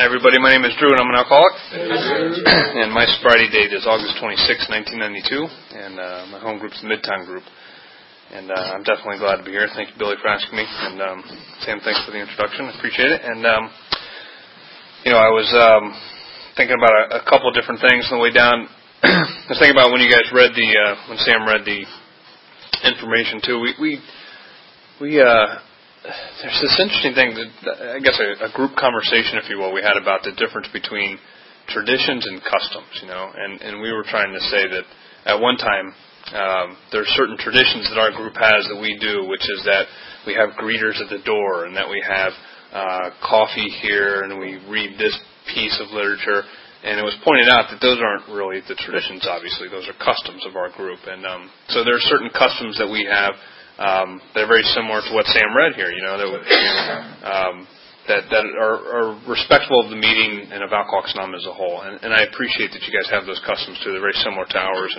everybody. My name is Drew, and I'm an alcoholic. And my sobriety date is August 26, 1992, and my home group's the Midtown Group. And I'm definitely glad to be here. Thank you, Billy, for asking me. And Sam, thanks for the introduction. I appreciate it. And, I was thinking about a couple of different things on the way down. I was thinking about when you guys read when Sam read the information, too. There's this interesting thing, that I guess a group conversation, if you will, we had about the difference between traditions and customs, and we were trying to say that at one time there's certain traditions that our group has that we do, which is that we have greeters at the door, and that we have coffee here, and we read this piece of literature, and it was pointed out that those aren't really the traditions, obviously. Those are customs of our group, and so there are certain customs that we have that are very similar to what Sam read here, that are respectful of the meeting and of Alcoholics Anonymous as a whole. And I appreciate that you guys have those customs too. They're very similar to ours.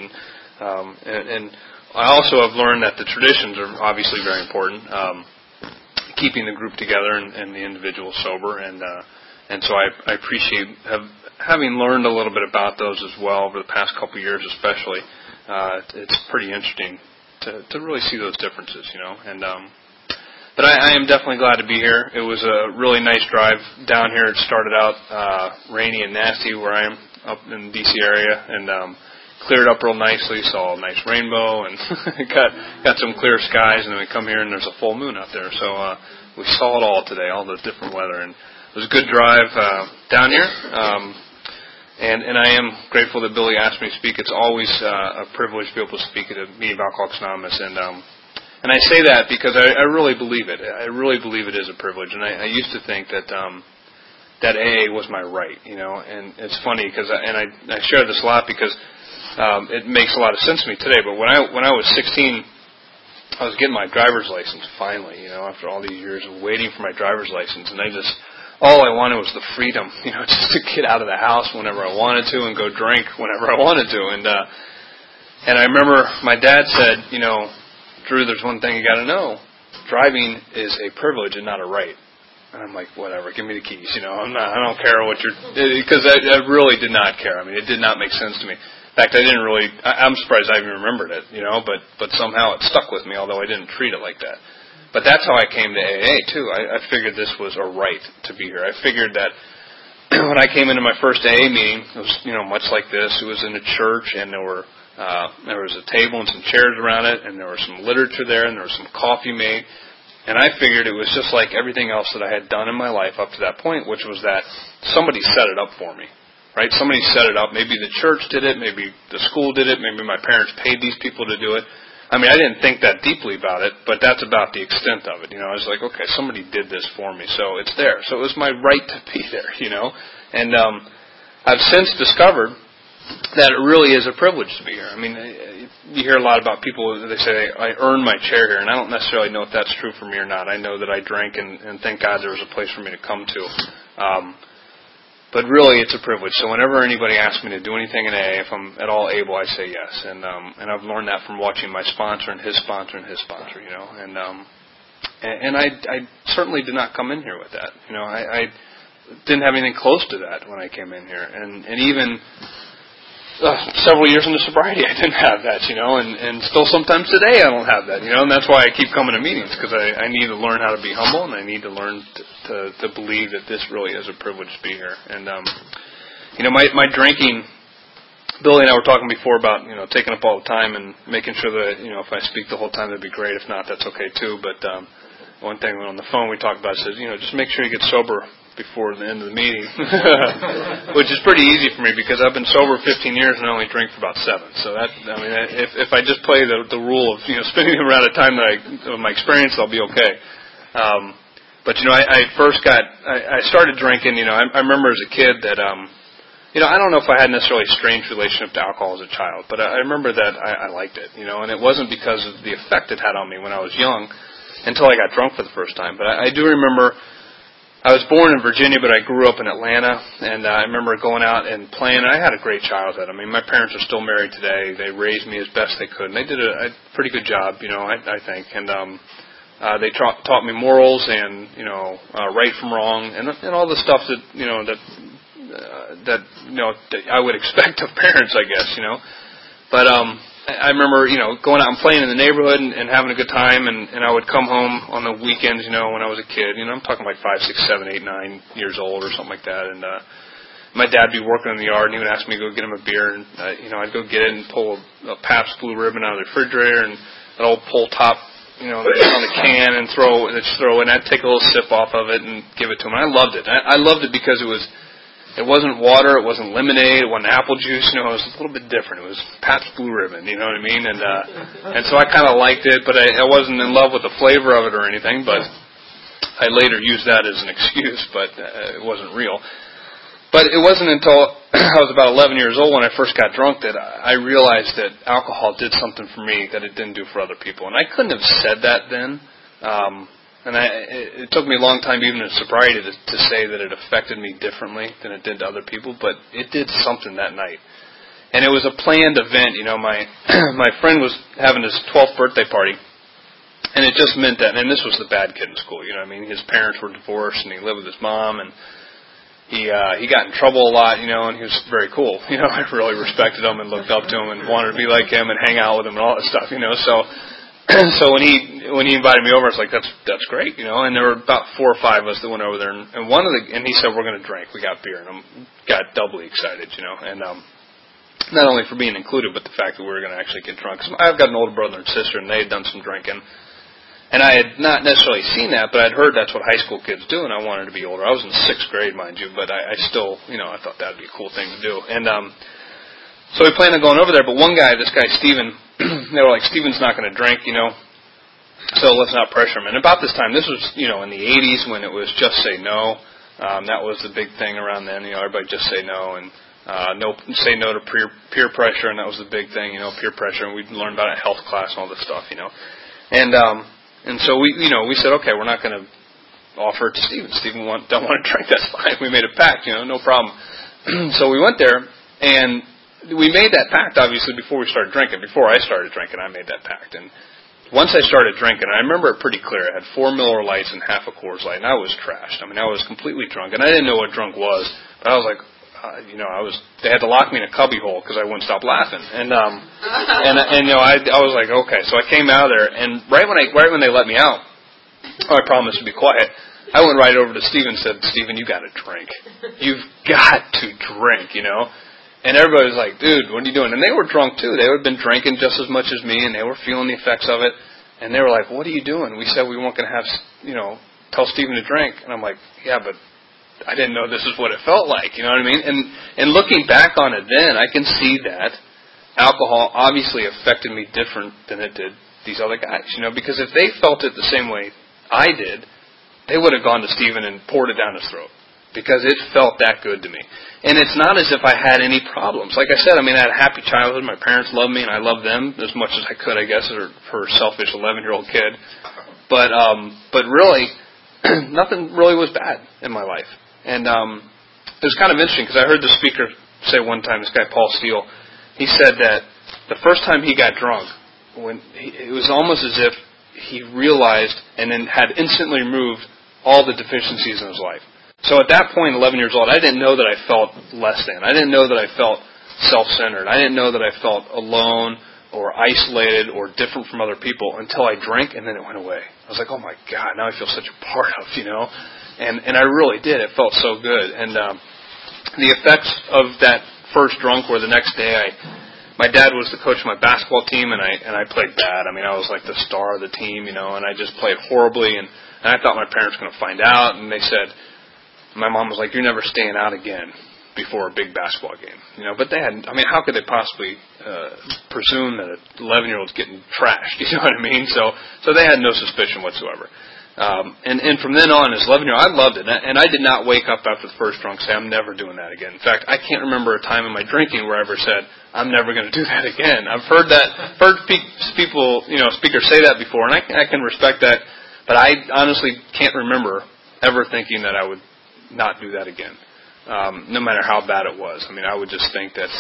And I also have learned that the traditions are obviously very important, keeping the group together and the individual sober. And so I appreciate having learned a little bit about those as well over the past couple of years, especially. It's pretty interesting to really see those differences, But I am definitely glad to be here. It was a really nice drive down here. It started out rainy and nasty where I am up in the D.C. area, and cleared up real nicely, saw a nice rainbow, and got some clear skies, and then we come here and there's a full moon out there. So we saw it all today, all the different weather, and it was a good drive down here. And I am grateful that Billy asked me to speak. It's always a privilege to be able to speak at a meeting of Alcoholics Anonymous. And I say that because I really believe it. I really believe it is a privilege. And I used to think that AA was my right, And it's funny because I share this a lot because it makes a lot of sense to me today. But when I was 16, I was getting my driver's license finally, after all these years of waiting for my driver's license, and all I wanted was the freedom, just to get out of the house whenever I wanted to and go drink whenever I wanted to. And I remember my dad said, Drew, there's one thing you got to know. Driving is a privilege and not a right. And I'm like, whatever, give me the keys. I don't care what because I really did not care. I mean, it did not make sense to me. In fact, I'm surprised I even remembered it, but somehow it stuck with me, although I didn't treat it like that. But that's how I came to AA, too. I figured this was a right to be here. I figured that when I came into my first AA meeting, it was, much like this. It was in a church, and there was a table and some chairs around it, and there was some literature there, and there was some coffee made. And I figured it was just like everything else that I had done in my life up to that point, which was that somebody set it up for me, right? Somebody set it up. Maybe the church did it. Maybe the school did it. Maybe my parents paid these people to do it. I mean, I didn't think that deeply about it, but that's about the extent of it. I was like, okay, somebody did this for me, so it's there. So it was my right to be there, And I've since discovered that it really is a privilege to be here. I mean, you hear a lot about people, they say, I earned my chair here, and I don't necessarily know if that's true for me or not. I know that I drank, and thank God there was a place for me to come to. But really, it's a privilege. So whenever anybody asks me to do anything in AA, if I'm at all able, I say yes. And I've learned that from watching my sponsor and his sponsor and his sponsor, And I certainly did not come in here with that. I didn't have anything close to that when I came in here. And even several years into sobriety, I didn't have that, and still sometimes today I don't have that, and that's why I keep coming to meetings, because I need to learn how to be humble, and I need to learn to believe that this really is a privilege to be here. And, my drinking, Billy and I were talking before about, taking up all the time and making sure that, if I speak the whole time, that'd be great. If not, that's okay too. But one thing on the phone we talked about is, just make sure you get sober before the end of the meeting, which is pretty easy for me because I've been sober 15 years and I only drink for about 7. So if I just play the rule of spending the amount of time that of my experience, I'll be okay. But I started drinking. I remember as a kid that I don't know if I had necessarily a strange relationship to alcohol as a child, but I remember that I liked it. And it wasn't because of the effect it had on me when I was young until I got drunk for the first time. But I do remember. I was born in Virginia, but I grew up in Atlanta, and I remember going out and playing. I had a great childhood. I mean, my parents are still married today. They raised me as best they could, and they did a pretty good job, I think. And They taught me morals and right from wrong and all the stuff that that I would expect of parents, I guess. But I remember going out and playing in the neighborhood and having a good time, and I would come home on the weekends. When I was a kid, I'm talking like 5, 6, 7, 8, 9 years old or something like that, and my dad would be working in the yard, and he would ask me to go get him a beer, and I'd go get it and pull a Pabst Blue Ribbon out of the refrigerator and an old pull top, on the can and throw it, and I'd take a little sip off of it and give it to him. And I loved it. I loved it because it wasn't water, it wasn't lemonade, it wasn't apple juice. It was a little bit different. It was Pabst Blue Ribbon. You know what I mean? And so I kind of liked it, but I wasn't in love with the flavor of it or anything. But I later used that as an excuse, but it wasn't real. But it wasn't until I was about 11 years old when I first got drunk that I realized that alcohol did something for me that it didn't do for other people. And I couldn't have said that then. It took me a long time, even in sobriety, to say that it affected me differently than it did to other people. But it did something that night. And it was a planned event. My friend was having his 12th birthday party. And it just meant that, and this was the bad kid in school. His parents were divorced and he lived with his mom, and he got in trouble a lot, and he was very cool. I really respected him and looked up to him and wanted to be like him and hang out with him and all that stuff, So when he invited me over, I was like, that's great, And there were about 4 or 5 of us that went over there, and he said, we're going to drink. We got beer, and I got doubly excited, And not only for being included, but the fact that we were going to actually get drunk. So I've got an older brother and sister, and they had done some drinking. And I had not necessarily seen that, but I'd heard that's what high school kids do, and I wanted to be older. I was in 6th grade, mind you, but I still, I thought that would be a cool thing to do. And so we planned on going over there, but one guy, this guy, Steven, they were like, Steven's not going to drink, so let's not pressure him. And about this time, this was, in the 80s when it was Just Say No. That was the big thing around then, everybody just say no, and say no to peer pressure, and that was the big thing, peer pressure, and we'd learn about it in health class and all this stuff, And so we said, okay, we're not going to offer it to Steven. Steven don't want to drink, that's fine. We made a pact, no problem. So we went there, and we made that pact, obviously, before we started drinking. Before I started drinking, I made that pact. And once I started drinking, I remember it pretty clear. I had 4 Miller Lights and half a Coors Light, and I was trashed. I was completely drunk, and I didn't know what drunk was, but I was like, they had to lock me in a cubby hole because I wouldn't stop laughing. And I was like, okay. So I came out of there, and right when they let me out, I promised to be quiet. I went right over to Steven and said, Steven, you got to drink. You've got to drink, And everybody was like, dude, what are you doing? And they were drunk too. They had been drinking just as much as me, and they were feeling the effects of it. And they were like, what are you doing? We said we weren't going to have, tell Steven to drink. And I'm like, yeah, but I didn't know this is what it felt like, you know what I mean? And looking back on it then, I can see that alcohol obviously affected me different than it did these other guys, because if they felt it the same way I did, they would have gone to Steven and poured it down his throat, because it felt that good to me. And it's not as if I had any problems. Like I said, I had a happy childhood. My parents loved me, and I loved them as much as I could, I guess, for a selfish 11-year-old kid. But really, nothing really was bad in my life. And it was kind of interesting because I heard the speaker say one time, this guy Paul Steele, he said that the first time he got drunk, it was almost as if he realized and then had instantly removed all the deficiencies in his life. So at that point, 11 years old, I didn't know that I felt less than. I didn't know that I felt self-centered. I didn't know that I felt alone or isolated or different from other people until I drank, and then it went away. I was like, oh my God, now I feel such a part of, And I really did. It felt so good. And the effects of that first drunk were the next day. My dad was the coach of my basketball team, and I played bad. I was like the star of the team, and I just played horribly. And I thought my parents were going to find out, and they said, my mom was like, you're never staying out again before a big basketball game. But they hadn't. How could they possibly presume that an 11-year-old's getting trashed? You know what I mean? So they had no suspicion whatsoever. And from then on, as 11-year-old, I loved it. And I did not wake up after the first drunk and say, I'm never doing that again. In fact, I can't remember a time in my drinking where I ever said, I'm never going to do that again. I've heard people, speakers say that before, and I can respect that. But I honestly can't remember ever thinking that I would not do that again, no matter how bad it was. I would just think that,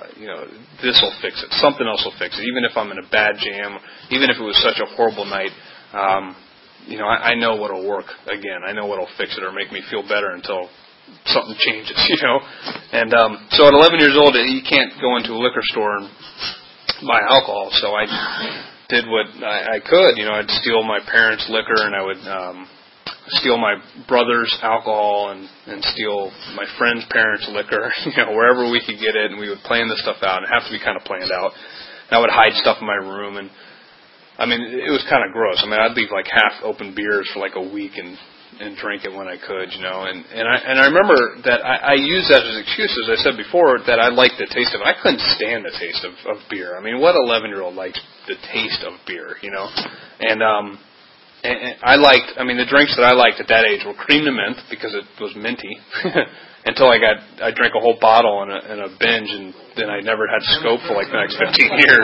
this will fix it. Something else will fix it. Even if I'm in a bad jam, even if it was such a horrible night, I know what'll work again. I know what'll fix it or make me feel better until something changes, And so at 11 years old, you can't go into a liquor store and buy alcohol. So I did what I could. I'd steal my parents' liquor, and I would steal my brother's alcohol and steal my friend's parents' liquor, wherever we could get it, and we would plan this stuff out. And it have to be kind of planned out. And I would hide stuff in my room, and it was kind of gross. I'd leave like half-open beers for like a week and drink it when I could, And I remember that I used that as an excuse, as I said before, that I liked the taste of it. I couldn't stand the taste of beer. What 11-year-old likes the taste of beer, And I liked, the drinks that I liked at that age were cream to mint because it was minty. Until I drank a whole bottle in a binge, and then I never had scope for like the next 15 years.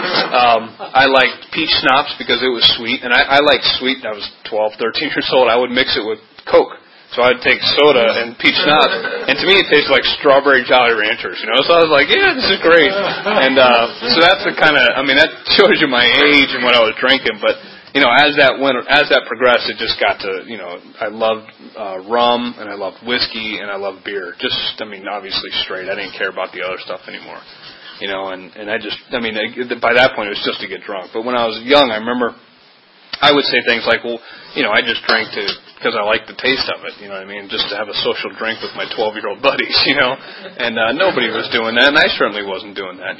I liked peach schnapps because it was sweet, and I liked sweet. I was 12, 13 years old. I would mix it with Coke. So I'd take soda and peach schnapps, and to me it tasted like strawberry Jolly Ranchers, So I was like, yeah, this is great. And so that's the kind of, that shows you my age and what I was drinking, but as that progressed, it just got to, I loved rum, and I loved whiskey, and I loved beer. Just, obviously straight. I didn't care about the other stuff anymore, and I just, by that point it was just to get drunk. But when I was young, I remember I would say things like, well, I just drank because I liked the taste of it, just to have a social drink with my 12-year-old buddies, and nobody was doing that, and I certainly wasn't doing that,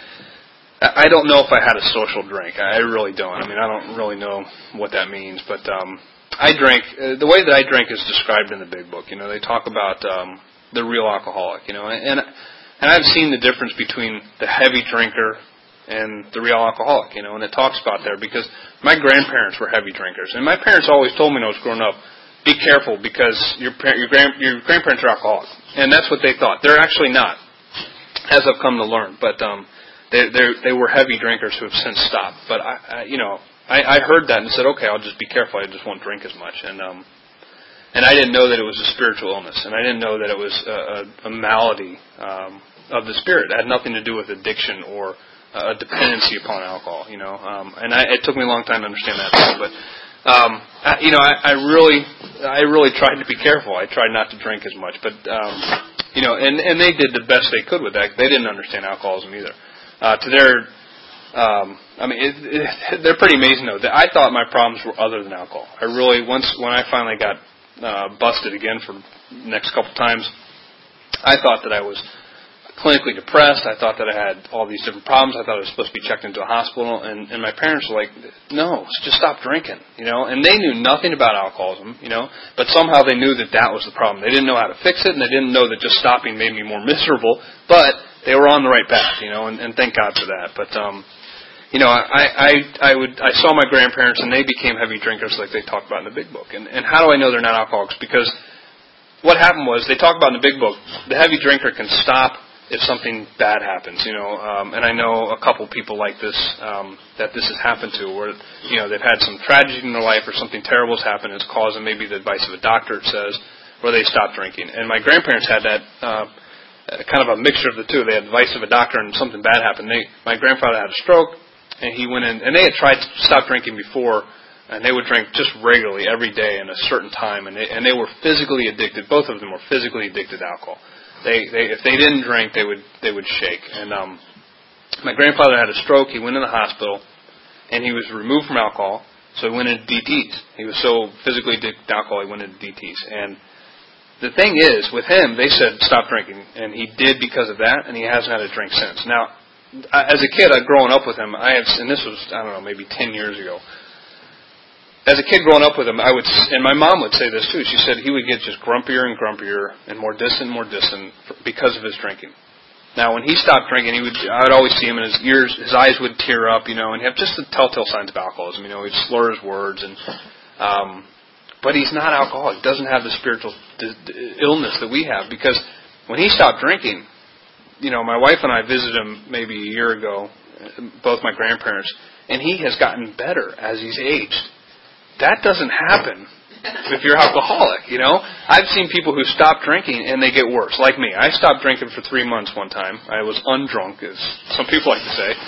I don't know if I had a social drink. I really don't. I don't really know what that means. But I drank, the way that I drank is described in the Big Book. They talk about the real alcoholic, and I've seen the difference between the heavy drinker and the real alcoholic, and it talks about there because my grandparents were heavy drinkers. And my parents always told me when I was growing up, be careful because your grandparents are alcoholics. And that's what they thought. They're actually not, as I've come to learn. But They were heavy drinkers who have since stopped, but I heard that and said, okay, I'll just be careful. I just won't drink as much, and I didn't know that it was a spiritual illness, and I didn't know that it was a malady of the spirit. It had nothing to do with addiction or a dependency upon alcohol, And it took me a long time to understand that, but I really tried to be careful. I tried not to drink as much, but and they did the best they could with that. They didn't understand alcoholism either. They're pretty amazing though. I thought my problems were other than alcohol. When I finally got busted again for the next couple times, I thought that I was clinically depressed. I thought that I had all these different problems. I thought I was supposed to be checked into a hospital. And my parents were like, no, just stop drinking, And they knew nothing about alcoholism, But somehow they knew that was the problem. They didn't know how to fix it, and they didn't know that just stopping made me more miserable. But they were on the right path, and thank God for that. But I saw my grandparents, and they became heavy drinkers like they talk about in the Big Book. And how do I know they're not alcoholics? Because what happened was, they talk about in the Big Book, the heavy drinker can stop if something bad happens, and I know a couple people like this, that this has happened to, where, they've had some tragedy in their life or something terrible has happened, it's caused them maybe the advice of a doctor, it says, where they stop drinking. And my grandparents had that, kind of a mixture of the two. They had advice of a doctor and something bad happened. My grandfather had a stroke, and he went in, and they had tried to stop drinking before, and they would drink just regularly every day in a certain time, and they were physically addicted. Both of them were physically addicted to alcohol. If they didn't drink, they would shake. And my grandfather had a stroke. He went in the hospital, and he was removed from alcohol, so he went into DTs. He was so physically addicted to alcohol, he went into DTs. And the thing is, with him, they said stop drinking, and he did because of that, and he hasn't had a drink since. Now, as a kid, I'd grown up with him. And this was, I don't know, maybe 10 years ago. As a kid growing up with him, and my mom would say this too, she said he would get just grumpier and grumpier and more distant because of his drinking. Now, when he stopped drinking, I would always see him, and his eyes would tear up, and he'd have just the telltale signs of alcoholism. He'd slur his words, but he's not alcoholic. He doesn't have the spiritual illness that we have, because when he stopped drinking, my wife and I visited him maybe a year ago, both my grandparents, and he has gotten better as he's aged. That doesn't happen if you're alcoholic, I've seen people who stop drinking and they get worse, like me. I stopped drinking for 3 months one time. I was undrunk, as some people like to say.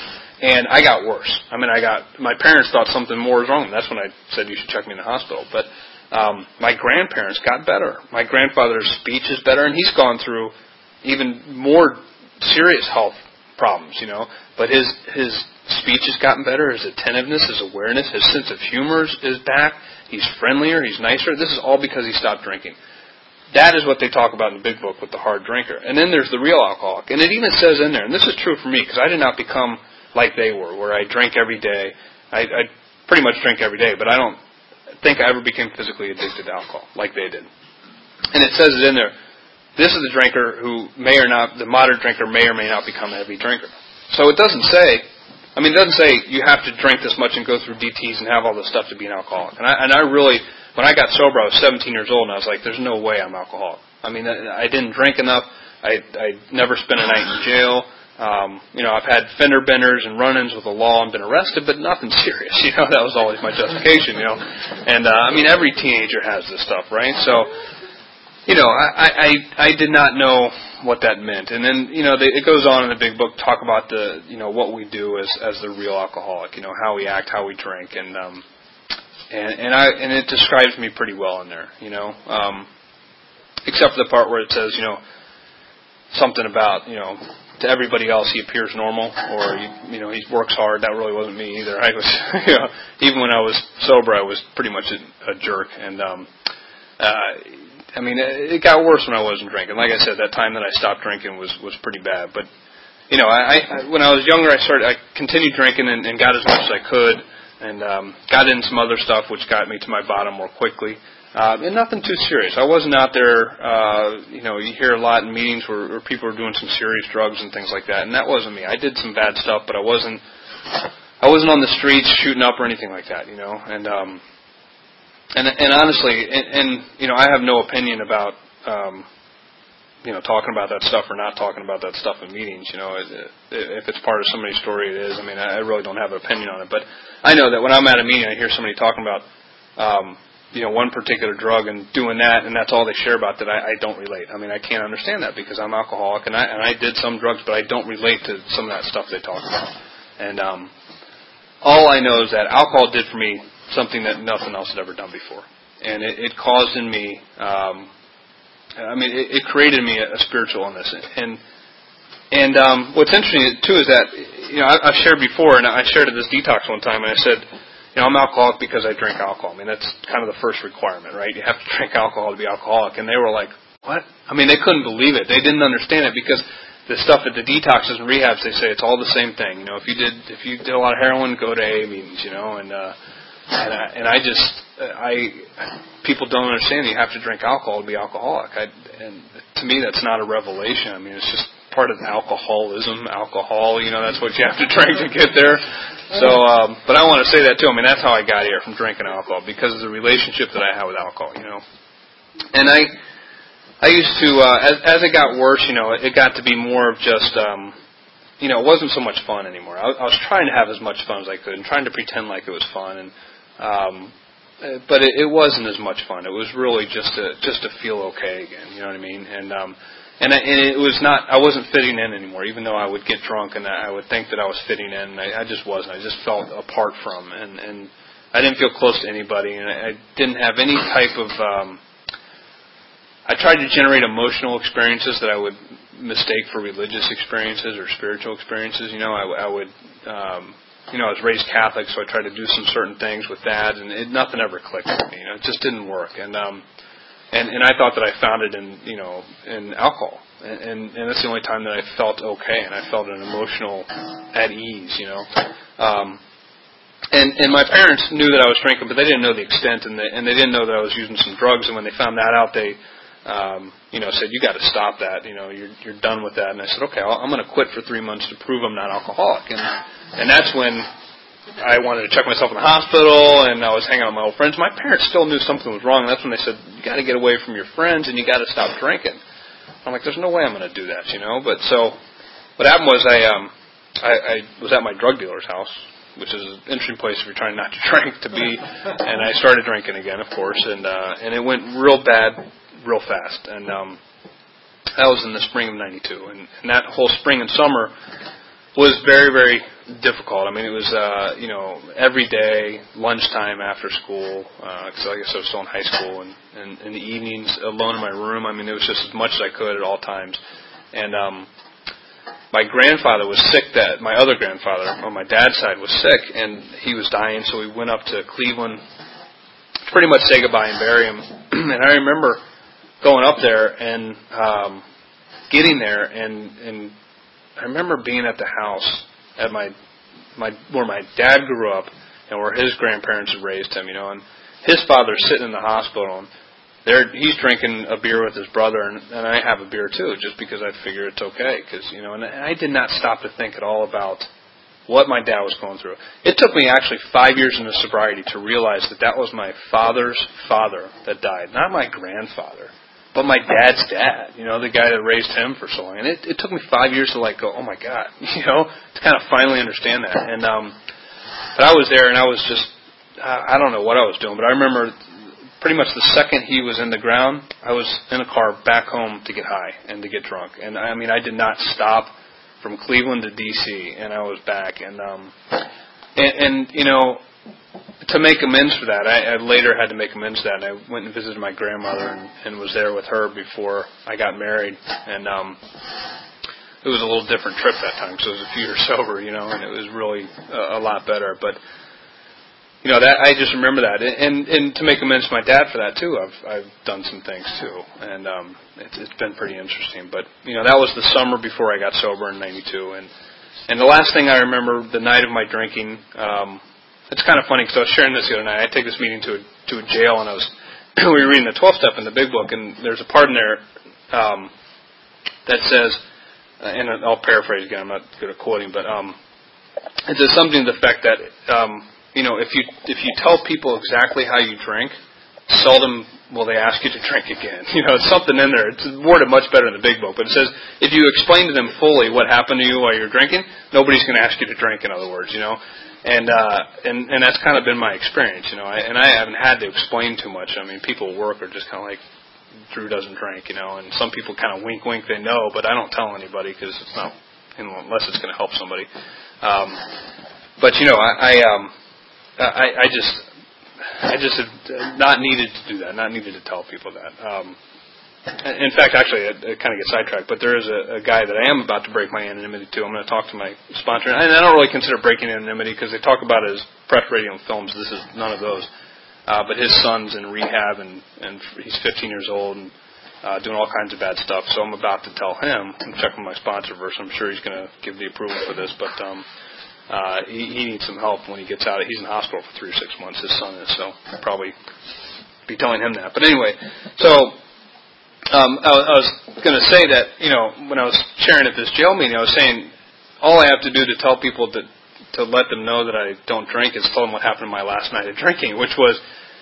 And I got worse. I mean, my parents thought something more was wrong. That's when I said you should check me in the hospital. But my grandparents got better. My grandfather's speech is better, and he's gone through even more serious health problems, But his speech has gotten better, his attentiveness, his awareness, his sense of humor is back. He's friendlier, he's nicer. This is all because he stopped drinking. That is what they talk about in the big book with the hard drinker. And then there's the real alcoholic. And it even says in there, and this is true for me, because I did not become like they were, where I drank every day. I pretty much drink every day, but I don't think I ever became physically addicted to alcohol like they did. And it says it in there, this is the drinker who may or not, the moderate drinker may or may not become a heavy drinker. So it doesn't say you have to drink this much and go through DTs and have all this stuff to be an alcoholic. And I really, when I got sober, I was 17 years old, and I was like, there's no way I'm alcoholic. I mean, I didn't drink enough. I never spent a night in jail. I've had fender benders and run-ins with the law and been arrested, but nothing serious. That was always my justification, And, every teenager has this stuff, right? So, I did not know what that meant. And then, it goes on in the big book, talk about what we do as the real alcoholic, how we act, how we drink, and it describes me pretty well in there, except for the part where it says, something about, to everybody else he appears normal, or he works hard. That really wasn't me either. I was, even when I was sober, I was pretty much a jerk, and it got worse when I wasn't drinking. Like I said, that time that I stopped drinking was pretty bad. But I when I was younger, I continued drinking and got as much as I could, and got in some other stuff which got me to my bottom more quickly. And nothing too serious. I wasn't out there, you hear a lot in meetings where people are doing some serious drugs and things like that, and that wasn't me. I did some bad stuff, but I wasn't on the streets shooting up or anything like that, and honestly, I have no opinion about, talking about that stuff or not talking about that stuff in meetings, if it's part of somebody's story, it is. I really don't have an opinion on it, but I know that when I'm at a meeting, I hear somebody talking about, one particular drug and doing that, and that's all they share about, that I don't relate. I can't understand that because I'm alcoholic, and I did some drugs, but I don't relate to some of that stuff they talk about. And all I know is that alcohol did for me something that nothing else had ever done before. And it caused in me, it created in me a spiritual illness. And what's interesting, too, is that, I've shared before, and I shared at this detox one time, and I said, I'm alcoholic because I drink alcohol. That's kind of the first requirement, right? You have to drink alcohol to be alcoholic. And they were like, what? They couldn't believe it. They didn't understand it because the stuff at the detoxes and rehabs, they say it's all the same thing. If you did a lot of heroin, go to AA meetings, people don't understand you have to drink alcohol to be alcoholic. And to me, that's not a revelation. It's just part of alcoholism. Alcohol, that's what you have to drink to get there. So, but I want to say that too. That's how I got here, from drinking alcohol, because of the relationship that I have with alcohol. And I used to, as it got worse, it got to be more of just, it wasn't so much fun anymore. I was trying to have as much fun as I could and trying to pretend like it was fun, but it wasn't as much fun. It was really just to feel okay again. You know what I mean? And it was not. I wasn't fitting in anymore. Even though I would get drunk and I would think that I was fitting in, I just wasn't. I just felt apart from, and I didn't feel close to anybody, and I didn't have any type of. I tried to generate emotional experiences that I would mistake for religious experiences or spiritual experiences. I would. I was raised Catholic, so I tried to do some certain things with that, and nothing ever clicked with me. It just didn't work, and I thought that I found it in alcohol, and that's the only time that I felt okay, and I felt an emotional at ease, And my parents knew that I was drinking, but they didn't know the extent, and they didn't know that I was using some drugs. And when they found that out, they said, "You got to stop that. You're done with that." And I said, "Okay, I'm going to quit for 3 months to prove I'm not alcoholic." And that's when I wanted to check myself in the hospital, and I was hanging out with my old friends. My parents still knew something was wrong. That's when they said, "You got to get away from your friends, and you got to stop drinking." I'm like, "There's no way I'm going to do that, But so what happened was I was at my drug dealer's house, which is an interesting place if you're trying not to drink to be. And I started drinking again, of course, and it went real bad, real fast. And that was in the spring of '92, and that whole spring and summer was very, very difficult. I mean, it was, every day, lunchtime after school, because I guess I was still in high school, and in the evenings, alone in my room. I mean, it was just as much as I could at all times. And my grandfather was sick my other grandfather on my dad's side was sick, and he was dying, so we went up to Cleveland to pretty much say goodbye and bury him. And I remember going up there and getting there, and I remember being at the house at where my dad grew up and where his grandparents had raised him, and his father's sitting in the hospital, and he's drinking a beer with his brother, and I have a beer too, just because I figure it's okay, because and I did not stop to think at all about what my dad was going through. It took me actually 5 years into sobriety to realize that was my father's father that died, not my grandfather, but my dad's dad, the guy that raised him for so long. And it took me 5 years to go, oh my God, to kind of finally understand that. And but I was there, and I was just, I don't know what I was doing, but I remember pretty much the second he was in the ground, I was in a car back home to get high and to get drunk. And I mean, I did not stop from Cleveland to D.C., and I was back. And to make amends for that, I later had to make amends for that, and I went and visited my grandmother and was there with her before I got married. And it was a little different trip that time because I was a few years sober, and it was really a lot better. But that I just remember that, and to make amends to my dad for that too, I've done some things too, and it's been pretty interesting. But that was the summer before I got sober in '92, and the last thing I remember, the night of my drinking. It's kind of funny because I was sharing this the other night. I take this meeting to a jail, and we were reading the 12-step in the Big Book, and there's a part in there that says, and I'll paraphrase again. I'm not good at quoting, but it says something to the effect that if you tell people exactly how you drink, seldom will they ask you to drink again. It's something in there. It's worded much better in the Big Book, but it says if you explain to them fully what happened to you while you're drinking, nobody's going to ask you to drink. In other words, And that's kind of been my experience, and I haven't had to explain too much. I mean, people at work are just kind of like, Drew doesn't drink, and some people kind of wink, they know, but I don't tell anybody because it's not, unless it's going to help somebody. But I just have not needed to do that, not needed to tell people that. In fact, actually, it kind of gets sidetracked, but there is a guy that I am about to break my anonymity to. I'm going to talk to my sponsor, and I don't really consider breaking anonymity because they talk about it as press, radio, and films. This is none of those. But his son's in rehab, and he's 15 years old and doing all kinds of bad stuff. So I'm about to tell him. I'm checking my sponsor first. I'm sure he's going to give the approval for this, but he needs some help when he gets out. He's in the hospital for 3 or 6 months. His son is, so I'll probably be telling him that. But anyway, so. I was going to say that, when I was sharing at this jail meeting, I was saying all I have to do to tell people to let them know that I don't drink is tell them what happened my last night of drinking, which was,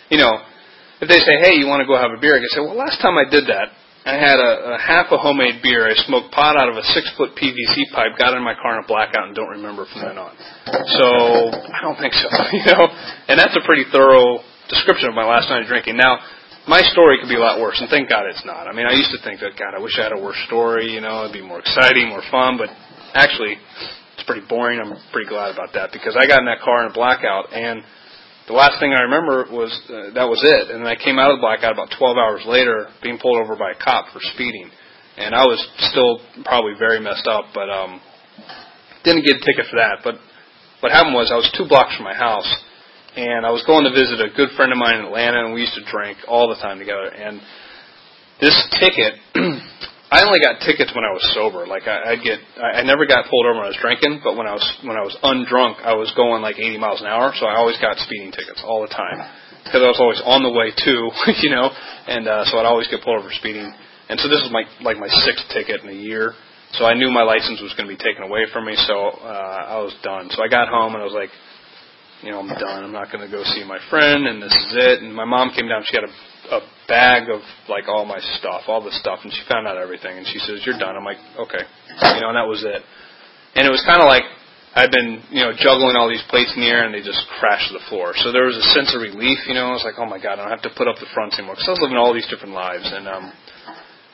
if they say, hey, you want to go have a beer, I can say, well, last time I did that, I had a half a homemade beer. I smoked pot out of a 6-foot PVC pipe, got in my car in a blackout, and don't remember from then on. So I don't think so, And that's a pretty thorough description of my last night of drinking. Now, my story could be a lot worse, and thank God it's not. I mean, I used to think that, God, I wish I had a worse story, it'd be more exciting, more fun, but actually, it's pretty boring. I'm pretty glad about that, because I got in that car in a blackout, and the last thing I remember was that was it. And then I came out of the blackout about 12 hours later, being pulled over by a cop for speeding. And I was still probably very messed up, but didn't get a ticket for that. But what happened was I was 2 blocks from my house, and I was going to visit a good friend of mine in Atlanta, and we used to drink all the time together. And this ticket, I only got tickets when I was sober. Like I never got pulled over when I was drinking, but when I was undrunk, I was going like 80 miles an hour, so I always got speeding tickets all the time because I was always on the way to, and so I'd always get pulled over for speeding. And so this was my 6th ticket in a year. So I knew my license was going to be taken away from me, so I was done. So I got home and I was like, I'm done. I'm not going to go see my friend, and this is it. And my mom came down. She had a bag of, like, all my stuff, all the stuff, and she found out everything. And she says, you're done. I'm like, okay. And that was it. And it was kind of like I'd been, juggling all these plates in the air, and they just crashed to the floor. So there was a sense of relief, I was like, oh, my God, I don't have to put up the fronts anymore. Because I was living all these different lives. And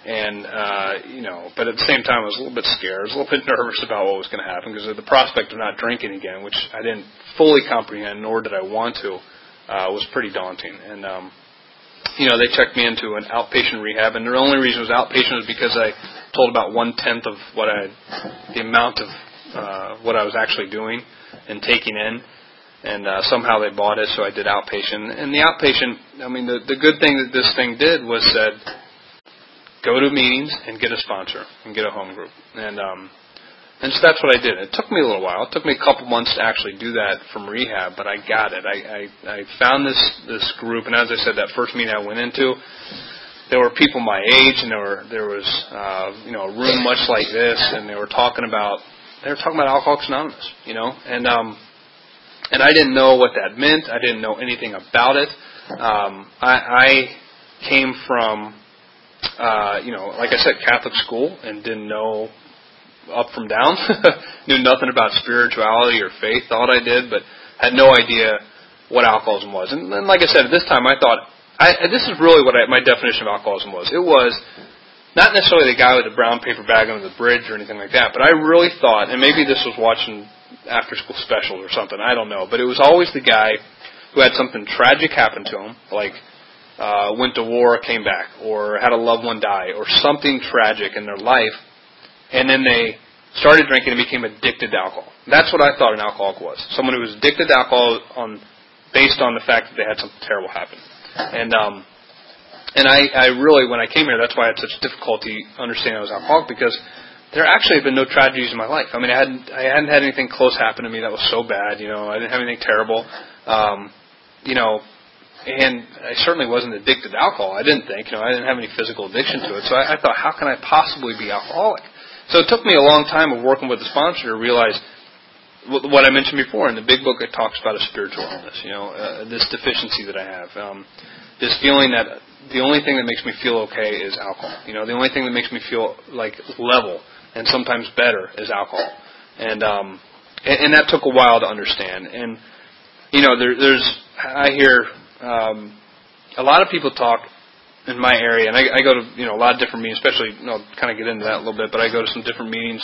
And, but at the same time, I was a little bit scared. I was a little bit nervous about what was going to happen because the prospect of not drinking again, which I didn't fully comprehend, nor did I want to, was pretty daunting. And, they checked me into an outpatient rehab, and the only reason it was outpatient was because I told about 1/10 of the amount of what I was actually doing and taking in. And somehow they bought it, so I did outpatient. And the outpatient, the good thing that this thing did was said, go to meetings and get a sponsor and get a home group. And so that's what I did. It took me a little while. It took me a couple months to actually do that from rehab, but I got it. I found this group, and as I said, that first meeting I went into, there were people my age, and there was a room much like this, and they were talking about Alcoholics Anonymous, and I didn't know what that meant. I didn't know anything about it. I came from, like I said, Catholic school and didn't know up from down. Knew nothing about spirituality or faith. Thought I did, but had no idea what alcoholism was. And then, like I said, at this time I thought, this is really what my definition of alcoholism was. It was not necessarily the guy with the brown paper bag under the bridge or anything like that, but I really thought, and maybe this was watching after-school specials or something, I don't know, but it was always the guy who had something tragic happen to him, like went to war, came back, or had a loved one die, or something tragic in their life, and then they started drinking and became addicted to alcohol. That's what I thought an alcoholic was. Someone who was addicted to alcohol based on the fact that they had something terrible happen. And I really, when I came here, that's why I had such difficulty understanding I was alcoholic, because there actually have been no tragedies in my life. I hadn't had anything close happen to me that was so bad. I didn't have anything terrible. And I certainly wasn't addicted to alcohol. I didn't think. I didn't have any physical addiction to it. So I thought, how can I possibly be alcoholic? So it took me a long time of working with the sponsor to realize what I mentioned before. In the big book, it talks about a spiritual illness. This deficiency that I have, this feeling that the only thing that makes me feel okay is alcohol. The only thing that makes me feel like level and sometimes better is alcohol. And that took a while to understand. And I hear a lot of people talk in my area, and I go to a lot of different meetings, especially kind of get into that a little bit. But I go to some different meetings,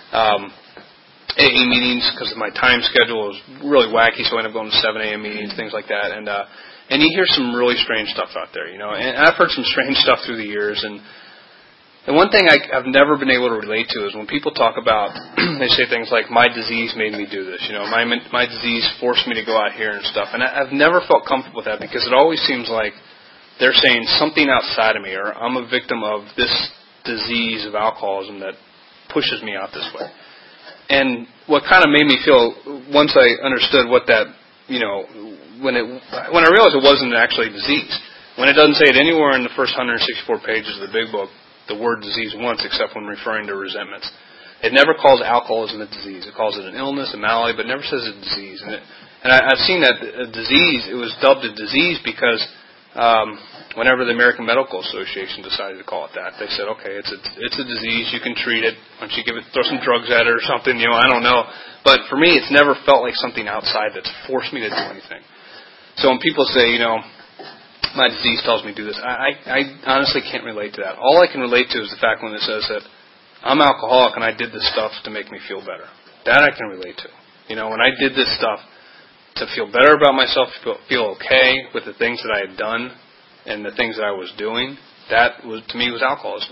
AA meetings, because my time schedule is really wacky. So I end up going to 7 a.m. meetings, things like that. And you hear some really strange stuff out there, And I've heard some strange stuff through the years. And one thing I've never been able to relate to is when people talk about, they say things like, my disease made me do this. My disease forced me to go out here and stuff. And I've never felt comfortable with that, because it always seems like they're saying something outside of me, or I'm a victim of this disease of alcoholism that pushes me out this way. And what kind of made me feel, once I understood what that, when I realized it wasn't actually a disease, when it doesn't say it anywhere in the first 164 pages of the big book, the word disease once, except when referring to resentments. It never calls alcoholism a disease. It calls it an illness, a malady, but it never says a disease. And I've seen that a disease, it was dubbed a disease because whenever the American Medical Association decided to call it that, they said, okay, it's a disease, you can treat it, why don't you throw some drugs at it or something, I don't know. But for me, it's never felt like something outside that's forced me to do anything. So when people say, my disease tells me to do this, I honestly can't relate to that. All I can relate to is the fact when it says that I'm alcoholic and I did this stuff to make me feel better. That I can relate to. When I did this stuff to feel better about myself, feel okay with the things that I had done and the things that I was doing, that was, to me, was alcoholism.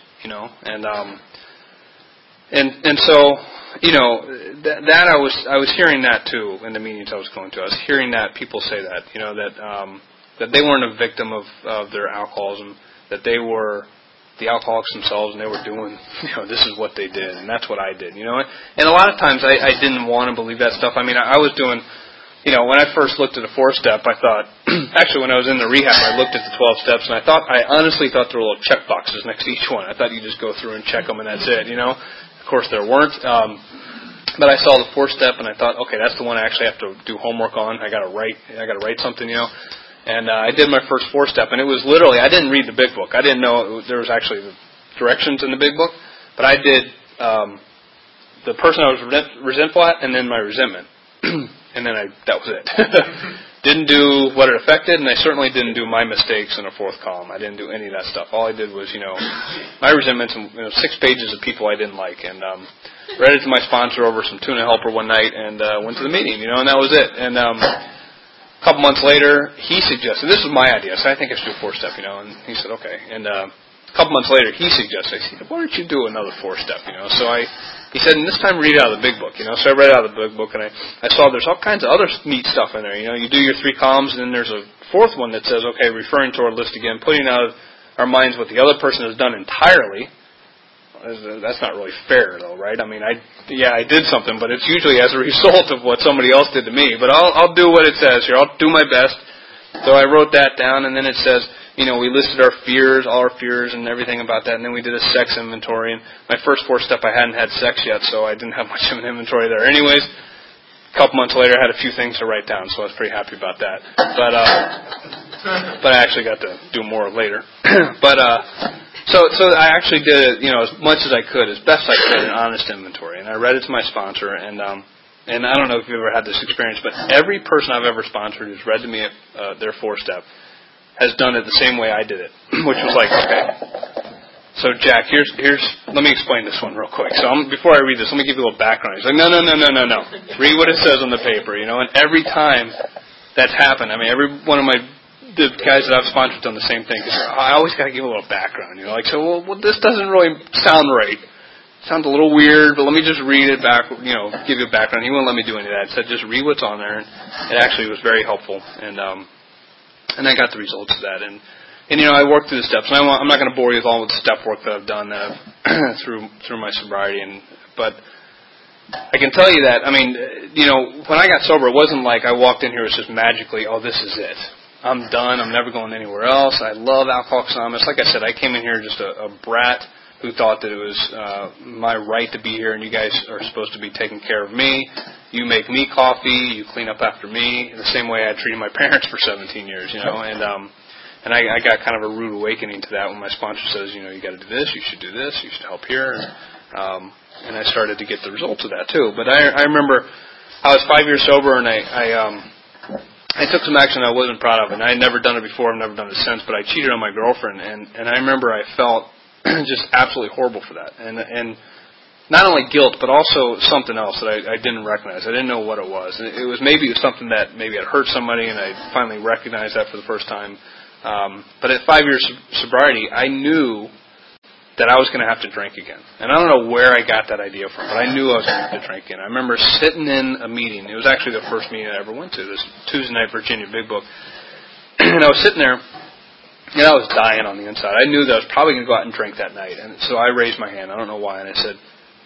And so, that I was hearing that too in the meetings I was going to. I was hearing that people say that, that they weren't a victim of their alcoholism, that they were the alcoholics themselves, and they were doing, this is what they did, and that's what I did, And a lot of times I didn't want to believe that stuff. I was doing, when I first looked at a 4-step, I thought, actually when I was in the rehab, I looked at the 12 steps, and I honestly thought there were little check boxes next to each one. I thought you just go through and check them, and that's it, Of course, there weren't. But I saw the 4-step, and I thought, okay, that's the one I actually have to do homework on. I got to write something, And I did my first 4-step, and it was literally, I didn't read the big book. I didn't know there was actually the directions in the big book, but I did the person I was resentful at, and then my resentment, and then that was it. didn't do what it affected, and I certainly didn't do my mistakes in a fourth column. I didn't do any of that stuff. All I did was, my resentments and 6 pages of people I didn't like, and read it to my sponsor over some tuna helper one night, and went to the meeting, and that was it. And a couple months later, he suggested, this was my idea, so I think I should do a 4-step, and he said, okay. And a couple months later, he suggested, I said, why don't you do another 4-step, So he said, and this time read out of the big book, So I read out of the big book, and I saw there's all kinds of other neat stuff in there. You do your 3 columns, and then there's a 4th one that says, okay, referring to our list again, putting out of our minds what the other person has done entirely. That's not really fair, though, right? I mean, I did something, but it's usually as a result of what somebody else did to me. But I'll do what it says here. I'll do my best. So I wrote that down, and then it says, we listed our fears, all our fears and everything about that, and then we did a sex inventory. And my first 4-step, I hadn't had sex yet, so I didn't have much of an inventory there. Anyways, a couple months later, I had a few things to write down, so I was pretty happy about that. But I actually got to do more later. So I actually did, as much as I could, as best I could, an honest inventory. And I read it to my sponsor, and I don't know if you've ever had this experience, but every person I've ever sponsored who's read to me their 4-step has done it the same way I did it, which was like, okay. So Jack, here's let me explain this one real quick. So before I read this, let me give you a little background. He's like, no. Read what it says on the paper, And every time that's happened, I mean, every one of the guys that I've sponsored done the same thing. Cause I always got to give a little background, well, this doesn't really sound right. It sounds a little weird, but let me just read it back, give you a background. He wouldn't let me do any of that. He said, just read what's on there. And it actually was very helpful. And I got the results of that. And I worked through the steps. And I'm not going to bore you with all the step work that I've done through my sobriety. But I can tell you that, I mean, when I got sober, it wasn't like I walked in here, it was just magically, oh, this is it. I'm done. I'm never going anywhere else. I love Alcoholics Anonymous. Like I said, I came in here just a brat who thought that it was my right to be here, and you guys are supposed to be taking care of me. You make me coffee. You clean up after me in the same way I treated my parents for 17 years, And I got kind of a rude awakening to that when my sponsor says, you got to do this. You should do this. You should help here. And I started to get the results of that too. But I remember I was 5 years sober, and I took some action I wasn't proud of, and I had never done it before. I've never done it since. But I cheated on my girlfriend, and I remember I felt just absolutely horrible for that, and not only guilt, but also something else that I didn't recognize. I didn't know what it was. It was something that maybe had hurt somebody, and I finally recognized that for the first time. But at 5 years sobriety, I knew that I was going to have to drink again. And I don't know where I got that idea from, but I knew I was going to have to drink again. I remember sitting in a meeting. It was actually the first meeting I ever went to, this Tuesday night Virginia Big Book. And I was sitting there, and I was dying on the inside. I knew that I was probably going to go out and drink that night. And so I raised my hand. I don't know why. And I said,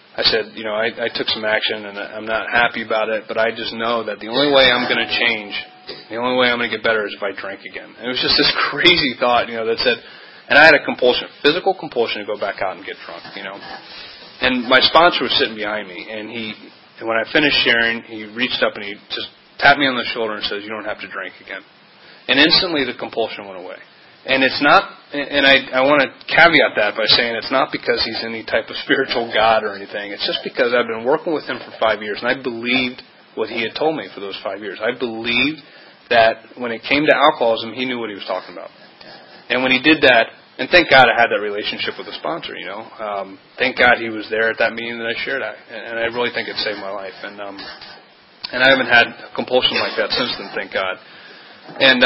I took some action, and I'm not happy about it, but I just know that the only way I'm going to change, the only way I'm going to get better is if I drink again. And it was just this crazy thought, that said, and I had a compulsion, physical compulsion to go back out and get drunk, And my sponsor was sitting behind me, and when I finished sharing, he reached up and he just tapped me on the shoulder and says, you don't have to drink again. And instantly the compulsion went away. And it's not, and I want to caveat that by saying it's not because he's any type of spiritual God or anything. It's just because I've been working with him for 5 years, and I believed what he had told me for those 5 years. I believed that when it came to alcoholism, he knew what he was talking about. And when he did that, and thank God I had that relationship with the sponsor, Thank God he was there at that meeting that I shared at. And I really think it saved my life. And I haven't had a compulsion like that since then, thank God. And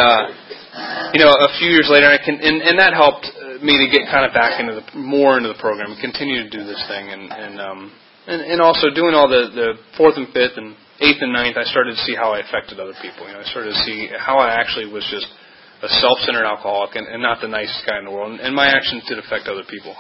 a few years later, and that helped me to get kind of back more into the program and continue to do this thing, and also doing all the 4th and 5th and 8th and 9th. I started to see how I affected other people. I started to see how I actually was just a self-centered alcoholic and not the nicest guy in the world, and my actions did affect other people.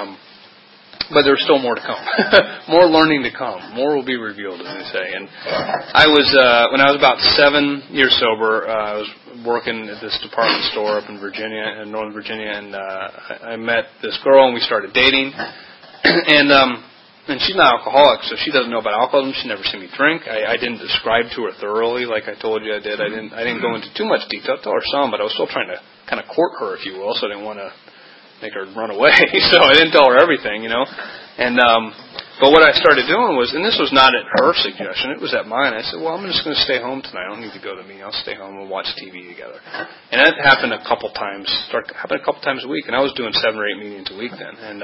But there's still more to come. More learning to come. More will be revealed, as they say. And I was, when I was about 7 years sober, I was working at this department store up in Virginia, in Northern Virginia, and I met this girl, and we started dating. And she's not alcoholic, so she doesn't know about alcoholism. She's never seen me drink. I didn't describe to her thoroughly, like I told you I did. I didn't go into too much detail. I told her some, but I was still trying to kind of court her, if you will, so I didn't want to make her run away. So I didn't tell her everything, And But what I started doing was, and this was not at her suggestion, it was at mine. I said, well, I'm just going to stay home tonight. I don't need to go to the meeting. I'll stay home and watch TV together. And that happened a couple times a week. And I was doing 7 or 8 meetings a week then. And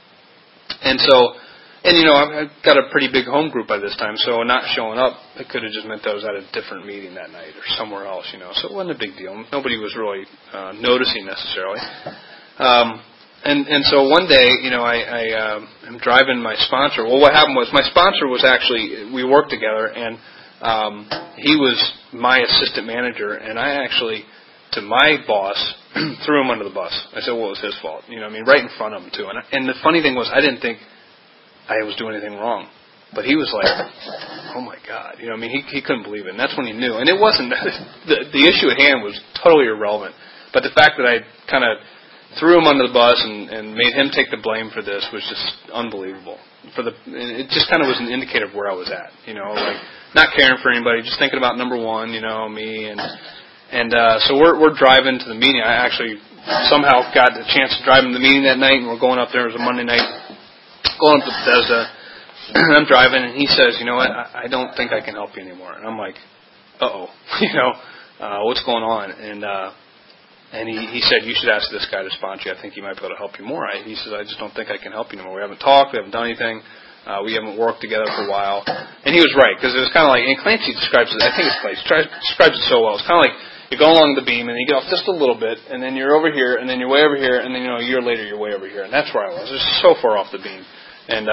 I've got a pretty big home group by this time, so not showing up, it could have just meant that I was at a different meeting that night or somewhere else, So it wasn't a big deal. Nobody was really noticing necessarily. And so one day, I'm driving my sponsor. Well, what happened was my sponsor was actually, we worked together, and he was my assistant manager, and I actually, to my boss, threw him under the bus. I said, well, it was his fault. Right in front of him, too. And the funny thing was, I didn't think I was doing anything wrong. But he was like, oh, my God. He couldn't believe it. And that's when he knew. And it wasn't, the issue at hand was totally irrelevant. But the fact that I kind of threw him under the bus and made him take the blame for this was just unbelievable. It just kind of was an indicator of where I was at, like not caring for anybody, just thinking about number one, me, and so we're driving to the meeting. I actually somehow got the chance to drive him to the meeting that night, and we're going up there. It was a Monday night, going up to Bethesda. I'm driving, and he says, you know what, I don't think I can help you anymore. And I'm like, uh-oh, what's going on? And he said, you should ask this guy to sponsor you. I think he might be able to help you more. He says, I just don't think I can help you anymore. We haven't talked. We haven't done anything. We haven't worked together for a while. And he was right, because it was kind of like, and Clancy describes it, I think it's Clancy, describes it so well. It's kind of like you go along the beam, and you get off just a little bit, and then you're over here, and then you're way over here, and then a year later you're way over here. And that's where I was. It was so far off the beam. And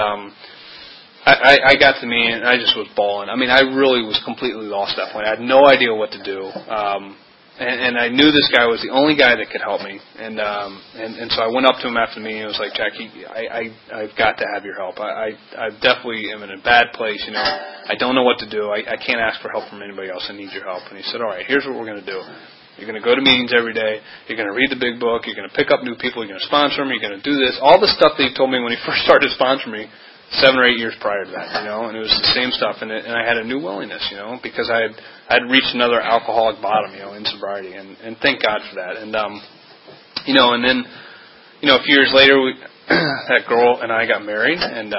I got to me, and I just was bawling. I really was completely lost at that point. I had no idea what to do. And I knew this guy was the only guy that could help me, and so I went up to him after the meeting. And was like, Jackie, I've got to have your help. I definitely am in a bad place. I don't know what to do. I can't ask for help from anybody else. I need your help. And he said, all right, here's what we're going to do. You're going to go to meetings every day. You're going to read the big book. You're going to pick up new people. You're going to sponsor them. You're going to do this. All the stuff that he told me when he first started sponsoring me 7 or 8 years prior to that, and it was the same stuff, and I had a new willingness, because I had reached another alcoholic bottom, in sobriety, and thank God for that, and then, a few years later, that girl and I got married, and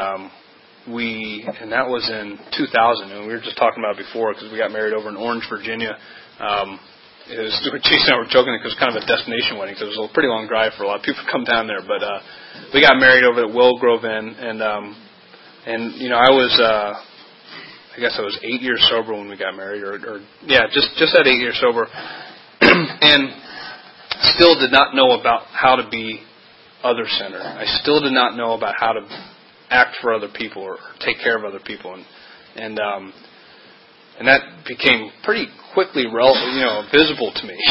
that was in 2000, and we were just talking about it before, because we got married over in Orange, Virginia. Chase and I were joking because it was kind of a destination wedding, because it was a pretty long drive for a lot of people to come down there, but we got married over at Willow Grove Inn, and I was, I guess I was 8 years sober when we got married, just at 8 years sober, and still did not know about how to be other-centered. I still did not know about how to act for other people or take care of other people, and that became pretty quickly, visible to me,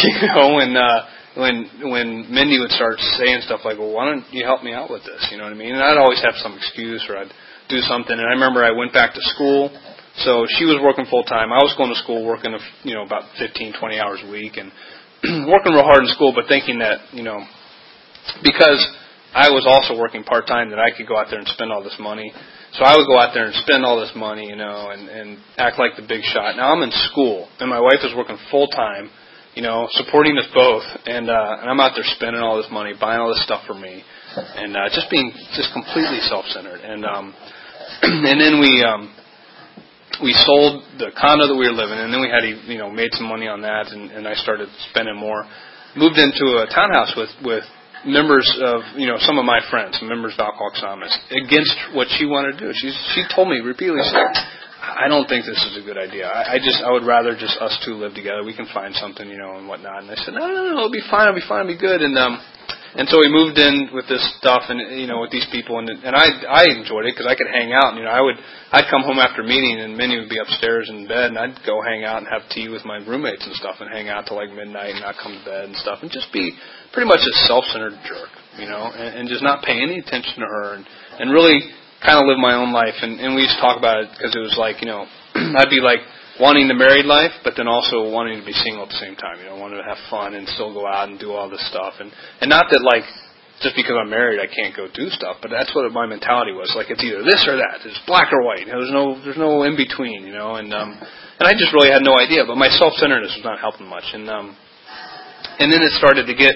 when Mindy would start saying stuff like, well, why don't you help me out with this, you know what I mean? And I'd always have some excuse, or I'd do something. And I remember I went back to school, so she was working full-time. I was going to school working, about 15, 20 hours a week, and working real hard in school, but thinking that, because I was also working part-time, that I could go out there and spend all this money. So I would go out there and spend all this money, and act like the big shot. Now I'm in school, and my wife is working full-time, supporting us both, and I'm out there spending all this money, buying all this stuff for me, and just being completely self-centered. And then we sold the condo that we were living in, and then we had made some money on that, and I started spending more. Moved into a townhouse with members of some of my friends, members of Alcoholics Anonymous, against what she wanted to do. She told me repeatedly, she said, I don't think this is a good idea. I would rather just us two live together. We can find something, and whatnot. And I said, no, it'll be fine. It'll be good. And so we moved in with this stuff, and with these people, and I enjoyed it because I could hang out. And I'd come home after a meeting, and Minnie would be upstairs in bed, and I'd go hang out and have tea with my roommates and stuff, and hang out till like midnight, and not come to bed and stuff, and just be pretty much a self-centered jerk, and just not pay any attention to her, and really kind of live my own life. And we used to talk about it because it was like, I'd be like wanting the married life, but then also wanting to be single at the same time. Wanting to have fun and still go out and do all this stuff. And not that, like, just because I'm married I can't go do stuff, but that's what my mentality was. Like, it's either this or that. It's black or white. There's no in between, and I just really had no idea. But my self-centeredness was not helping much. And then it started to get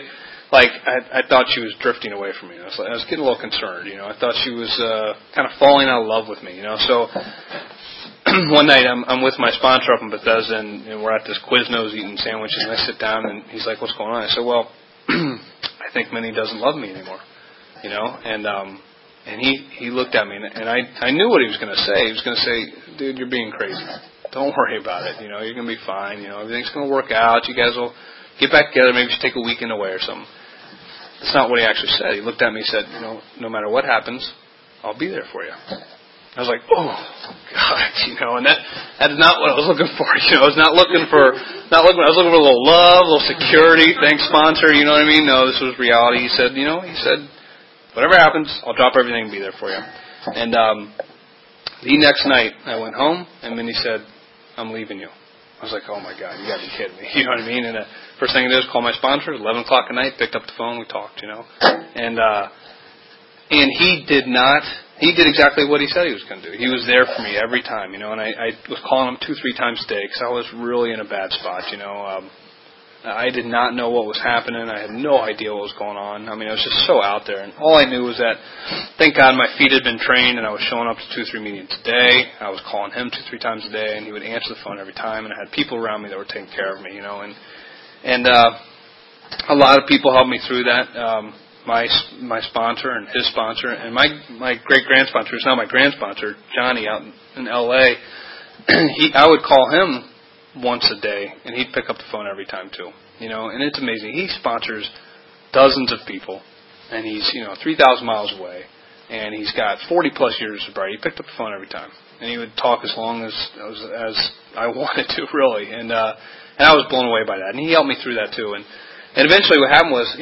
I thought she was drifting away from me. I was getting a little concerned. I thought she was kind of falling out of love with me. So one night I'm with my sponsor up in Bethesda, and we're at this Quiznos eating sandwiches, and I sit down, and he's like, "What's going on?" I said, "Well, I think Minnie doesn't love me anymore." And he looked at me, and I knew what he was going to say. He was going to say, "Dude, you're being crazy. Don't worry about it. You're going to be fine. Everything's going to work out. You guys will get back together. Maybe just take a weekend away or something." That's not what he actually said. He looked at me and said, "No matter what happens, I'll be there for you." I was like, "Oh God," and that is not what I was looking for. I was not looking for I was looking for a little love, a little security. Thanks, sponsor. You know what I mean? No, this was reality. He said, "Whatever happens, I'll drop everything and be there for you." And the next night, I went home, and Minnie said, "I'm leaving you." I was like, "Oh my God, you got to be kidding me!" You know what I mean? And first thing I did was call my sponsor. 11 o'clock at night, picked up the phone, we talked. And he did not. He did exactly what he said he was going to do. He was there for me every time. And I was calling him 2-3 times a day because I was really in a bad spot. I did not know what was happening. I had no idea what was going on. I was just so out there. And all I knew was that, thank God, my feet had been trained, and I was showing up to 2-3 meetings a day. I was calling him 2-3 times a day, and he would answer the phone every time. And I had people around me that were taking care of me, And a lot of people helped me through that. My sponsor and his sponsor, and my great-grand sponsor, who's now my grand sponsor, Johnny, out in L.A., I would call him once a day, and he'd pick up the phone every time too. And it's amazing. He sponsors dozens of people, and he's 3,000 miles away, and he's got 40-plus years of sobriety. He picked up the phone every time, and he would talk as long as I wanted to, really. And I was blown away by that, and he helped me through that too. And eventually, what happened was,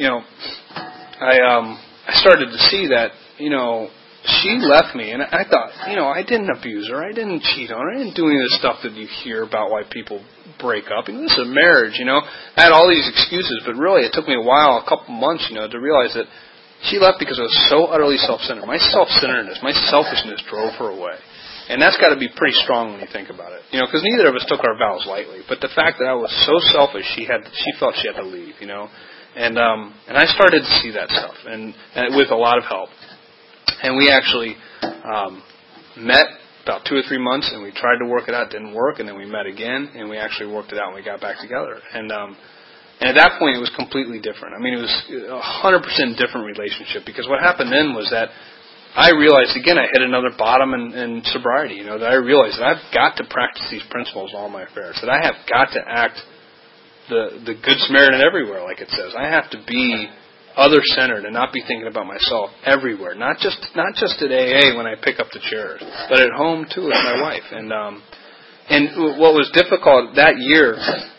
I started to see that, she left me, and I thought, I didn't abuse her, I didn't cheat on her, I didn't do any of the stuff that you hear about why people break up. This is a marriage, I had all these excuses, but really it took me a while, a couple months, to realize that she left because I was so utterly self-centered. My self-centeredness, my selfishness drove her away. And that's got to be pretty strong when you think about it, because neither of us took our vows lightly. But the fact that I was so selfish, she felt she had to leave, And I started to see that stuff, and with a lot of help. And we actually met about 2 or 3 months, and we tried to work it out. It didn't work, and then we met again, and we actually worked it out, and we got back together. And at that point, it was completely different. It was a 100% different relationship, because what happened then was that I realized, again, I hit another bottom in sobriety, that I realized that I've got to practice these principles in all my affairs, that I have got to act the Good Samaritan everywhere, like it says. I have to be other-centered and not be thinking about myself everywhere, not just at AA when I pick up the chairs, but at home, too, with my wife. And what was difficult that year,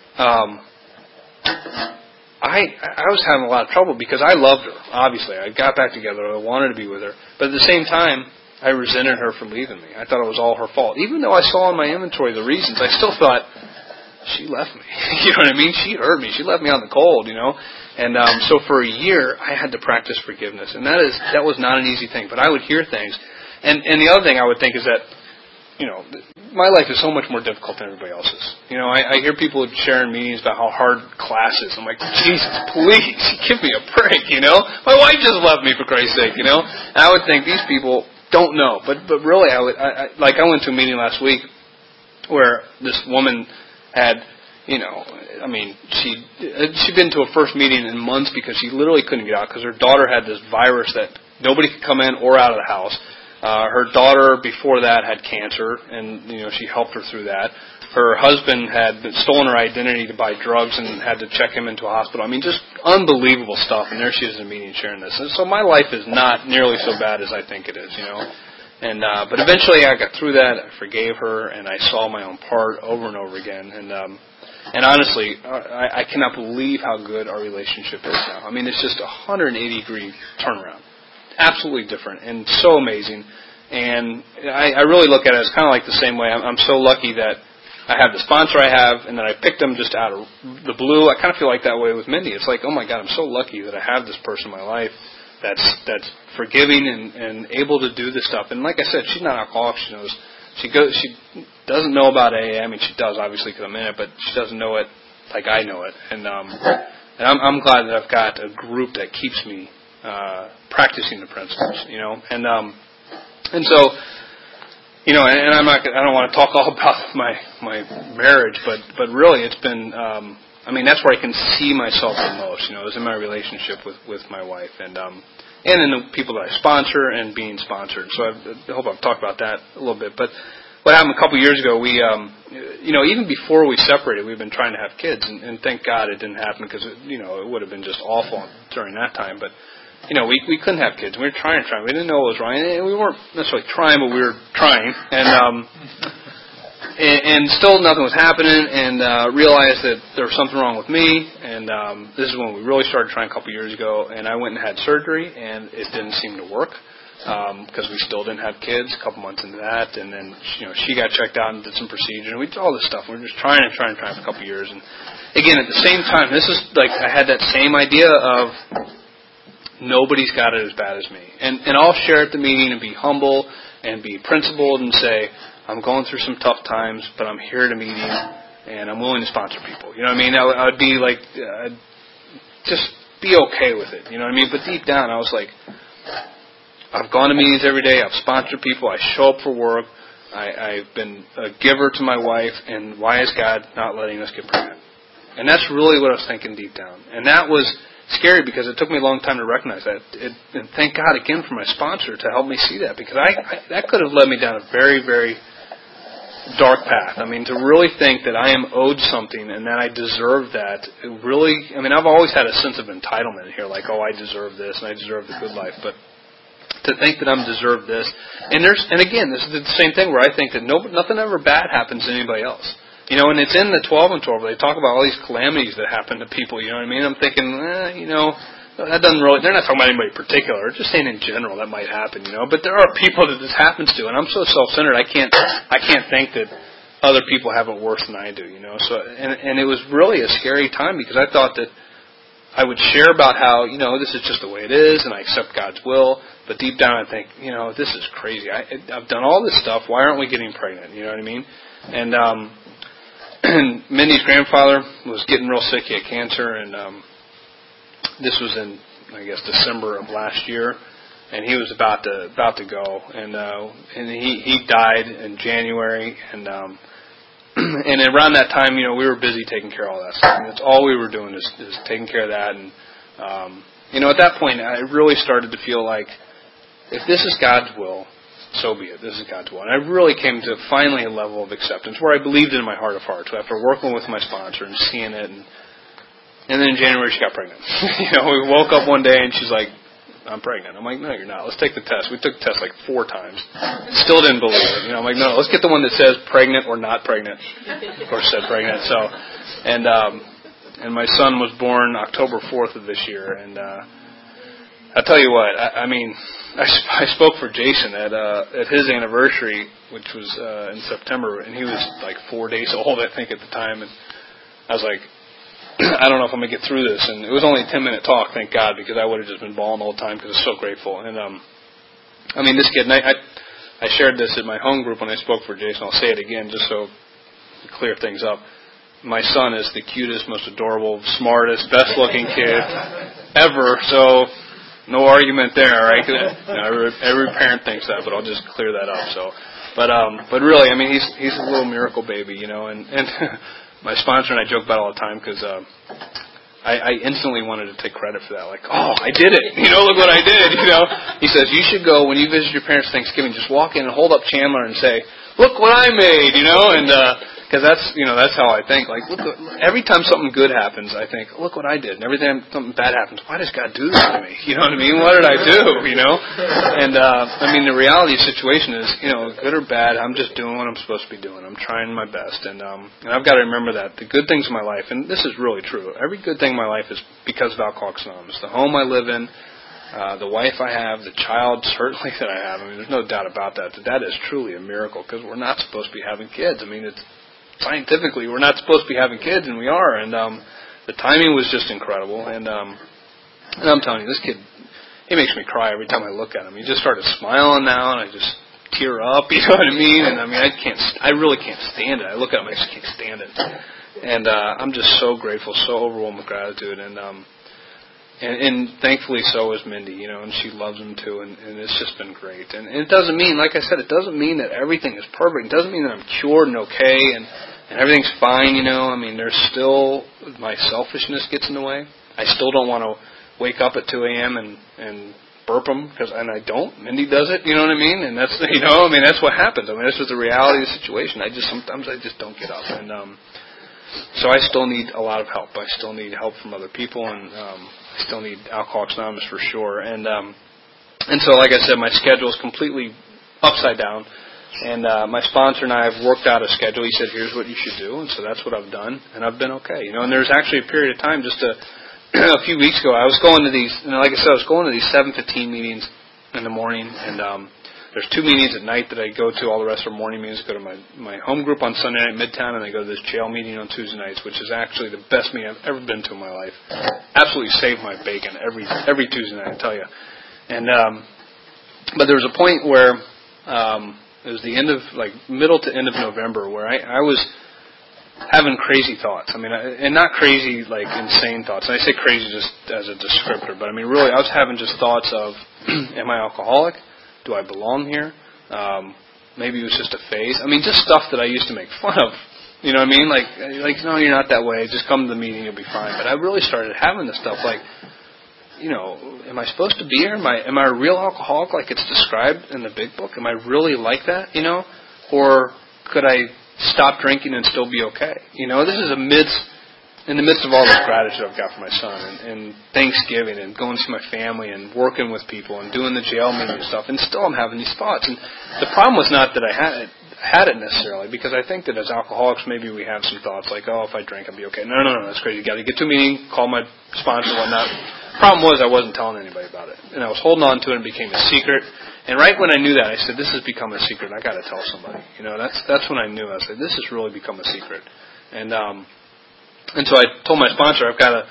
I was having a lot of trouble because I loved her, obviously. I got back together. I wanted to be with her. But at the same time, I resented her for leaving me. I thought it was all her fault. Even though I saw in my inventory the reasons, I still thought, she left me. You know what I mean? She hurt me. She left me on the cold, And so for a year, I had to practice forgiveness. And that was not an easy thing. But I would hear things. And the other thing I would think is that, my life is so much more difficult than everybody else's. I hear people sharing meetings about how hard class is. I'm like, Jesus, please, give me a break, My wife just left me, for Christ's sake, And I would think these people don't know. But really, I went to a meeting last week where this woman had, she'd been to a first meeting in months because she literally couldn't get out because her daughter had this virus that nobody could come in or out of the house. Her daughter before that had cancer, and she helped her through that. Her husband had stolen her identity to buy drugs and had to check him into a hospital. Just unbelievable stuff. And there she is in a meeting sharing this. And so my life is not nearly so bad as I think it is, And but eventually I got through that. I forgave her, and I saw my own part over and over again. And honestly, I cannot believe how good our relationship is now. It's just a 180-degree turnaround. Absolutely different and so amazing. And I really look at it as kind of like the same way. I'm so lucky that I have the sponsor I have, and that I picked them just out of the blue. I kind of feel like that way with Mindy. It's like, oh my God, I'm so lucky that I have this person in my life that's forgiving and able to do this stuff. And like I said, she's not alcoholic. She knows. She doesn't know about AA. She does, obviously, because I'm in it, but she doesn't know it like I know it. And And I'm glad that I've got a group that keeps me practicing the principles, and so, and I don't want to talk all about my marriage, but really it's been, that's where I can see myself the most, is in my relationship with my wife, and in the people that I sponsor and being sponsored. So I hope I've talked about that a little bit. But what happened a couple of years ago, we, even before we separated, we've been trying to have kids, and thank God it didn't happen because, it would have been just awful during that time. But, we couldn't have kids. We were trying. We didn't know what was wrong. And we weren't necessarily trying, but we were trying. And still nothing was happening, and realized that there was something wrong with me, and this is when we really started trying a couple of years ago, and I went and had surgery, and it didn't seem to work, because we still didn't have kids a couple months into that, and then, she got checked out and did some procedure, and we did all this stuff. We were just trying for a couple of years, and again, at the same time, this is like, I had that same idea of nobody's got it as bad as me, and I'll share at the meeting and be humble and be principled and say, I'm going through some tough times, but I'm here at a meeting, and I'm willing to sponsor people. You know what I mean? I would be like, just be okay with it. You know what I mean? But deep down, I was like, I've gone to meetings every day. I've sponsored people. I show up for work. I've been a giver to my wife, and why is God not letting us get pregnant? And that's really what I was thinking deep down. And that was scary because it took me a long time to recognize that. And thank God again for my sponsor to help me see that, because that could have led me down a very, very dark path. To really think that I am owed something and that I deserve that, I've always had a sense of entitlement here, like, oh, I deserve this and I deserve the good life, but to think that I'm deserved this, and again, this is the same thing where I think that nothing ever bad happens to anybody else. And it's in the 12 and 12 where they talk about all these calamities that happen to people, you know what I mean? I'm thinking, that doesn't really, they're not talking about anybody in particular, just saying in general that might happen, but there are people that this happens to, and I'm so self-centered, I can't think that other people have it worse than I do, so, and it was really a scary time because I thought that I would share about how, this is just the way it is, and I accept God's will, but deep down I think, this is crazy, I've done all this stuff, why aren't we getting pregnant, you know what I mean? And Mindy's grandfather was getting real sick, he had cancer, and this was in, I guess, December of last year, and he was about to go, and he died in January, and around that time, we were busy taking care of all that stuff. And that's all we were doing is taking care of that, and at that point, I really started to feel like, if this is God's will, so be it. This is God's will. And I really came to finally a level of acceptance where I believed it in my heart of hearts. After working with my sponsor and seeing it, and then in January she got pregnant. We woke up one day and she's like, I'm pregnant. I'm like, no, you're not. Let's take the test. We took the test like 4 times. Still didn't believe it. I'm like, no, let's get the one that says pregnant or not pregnant. Of course, it said pregnant. So, and my son was born October 4th of this year. And I'll tell you what, I spoke for Jason at his anniversary, which was in September, and he was like 4 days old, I think, at the time. And I was like, I don't know if I'm going to get through this. And it was only a 10-minute talk, thank God, because I would have just been bawling the whole time because I was so grateful. And, this kid, and I shared this at my home group when I spoke for Jason. I'll say it again just so to clear things up. My son is the cutest, most adorable, smartest, best-looking kid ever, so no argument there, right? Every parent thinks that, but I'll just clear that up. So, but really, he's a little miracle baby, and my sponsor and I joke about it all the time because I instantly wanted to take credit for that. Like, oh, I did it. Look what I did. He says you should go when you visit your parents Thanksgiving. Just walk in and hold up Chandler and say, "Look what I made," and because that's how I think. Like, look, every time something good happens, I think, look what I did. And every time something bad happens, why does God do this to me? You know what I mean? What did I do? And the reality of the situation is, good or bad, I'm just doing what I'm supposed to be doing. I'm trying my best, and I've got to remember that the good things in my life, and this is really true. Every good thing in my life is because of Alcoholics Anonymous. The home I live in, the wife I have, the child certainly that I have. There's no doubt about that. That is truly a miracle because we're not supposed to be having kids. It's scientifically, we're not supposed to be having kids, and we are. And the timing was just incredible. And I'm telling you, this kid, he makes me cry every time I look at him. He just started smiling now, and I just tear up. You know what I mean? And I really can't stand it. I look at him, I just can't stand it. And I'm just so grateful, so overwhelmed with gratitude, and thankfully so is Mindy, and she loves him too, and it's just been great. And it doesn't mean, like I said, it doesn't mean that everything is perfect. It doesn't mean that I'm cured and okay and everything's fine, I mean, there's still, my selfishness gets in the way. I still don't want to wake up at 2 a.m. and burp them, and I don't. Mindy does it, you know what I mean? And that's, that's what happens. I mean, that's just the reality of the situation. Sometimes I just don't get up. And so I still need a lot of help. I still need help from other people, and I still need Alcoholics Anonymous for sure. And so, like I said, my schedule is completely upside down. And my sponsor and I have worked out a schedule. He said, here's what you should do. And so that's what I've done. And I've been okay. And there's actually a period of time just a few weeks ago, I was going to these, like I said, I was going to these 7:15 meetings in the morning. And there's 2 meetings at night that I go to. All the rest are morning meetings. I go to my home group on Sunday night, Midtown, and I go to this jail meeting on Tuesday nights, which is actually the best meeting I've ever been to in my life. Absolutely saved my bacon every Tuesday night, I tell you. And but there was a point where it was the end of, middle to end of November, where I was having crazy thoughts. I mean, and not crazy, insane thoughts. And I say crazy just as a descriptor, but I mean, really, I was having just thoughts of, am I alcoholic? Do I belong here? Maybe it was just a phase. I mean, just stuff that I used to make fun of. You know what I mean? Like, no, you're not that way. Just come to the meeting, you'll be fine. But I really started having this stuff am I supposed to be here? Am I a real alcoholic like it's described in the big book? Am I really like that, Or could I stop drinking and still be okay? This is in the midst of all this gratitude I've got for my son and Thanksgiving and going to see my family and working with people and doing the jail meeting and stuff, and still I'm having these thoughts. And the problem was not that I had it necessarily, because I think that as alcoholics maybe we have some thoughts like, oh, if I drink I'll be okay. No, that's crazy. You got to get to a meeting, call my sponsor and whatnot. Problem was I wasn't telling anybody about it, and I was holding on to it and it became a secret. And right when I knew that, I said, this has become a secret. I got to tell somebody. That's when I knew. I said, this has really become a secret. And so I told my sponsor, I've got